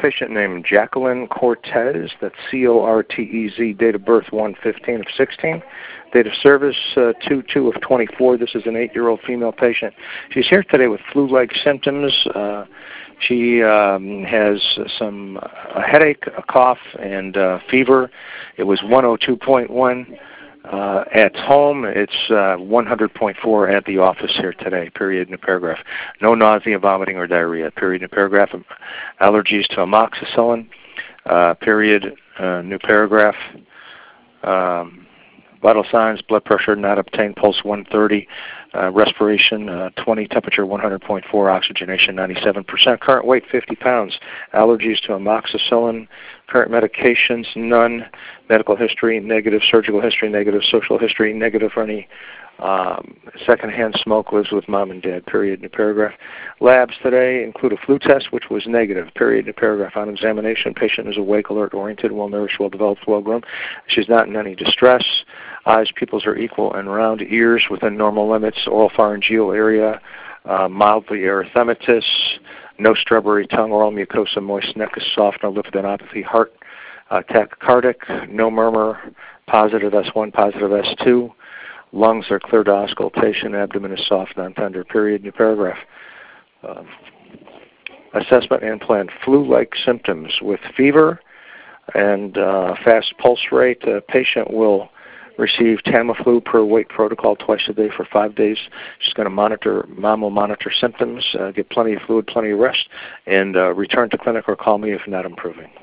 patient named Jacqueline Cortez. That's C-O-R-T-E-Z, date of birth 1/15 of 16. Date of service 2/2 of 24. This is an 8-year-old female patient. She's here today with flu-like symptoms. She has a headache, a cough, and fever. It was 102.1 at home. It's 100.4 at the office here today, period, new paragraph. No nausea, vomiting, or diarrhea, period, new paragraph. Allergies to amoxicillin, period, new paragraph. Vital signs: blood pressure not obtained, pulse 130, respiration 20, temperature 100.4, oxygenation 97%, current weight 50 pounds, allergies to amoxicillin, current medications none, medical history negative, surgical history negative, social history negative for any secondhand smoke, lives with mom and dad, period, new paragraph. Labs today include a flu test, which was negative, period, new paragraph. On examination, patient is awake, alert, oriented, well-nourished, well-developed, well-grown. She's not in any distress. Eyes, pupils are equal and round. Ears within normal limits. Oral pharyngeal area mildly erythematous. No strawberry tongue. Oral mucosa moist. Neck is soft. No lymphadenopathhy. Heart tachycardic. No murmur. Positive S1, positive S2. Lungs are clear to auscultation. Abdomen is soft, non-tender, period, new paragraph. Assessment and plan: flu-like symptoms with fever and fast pulse rate. Patient will receive Tamiflu per weight protocol twice a day for 5 days. She's going to monitor, mom will monitor symptoms, get plenty of fluid, plenty of rest, and return to clinic or call me if not improving.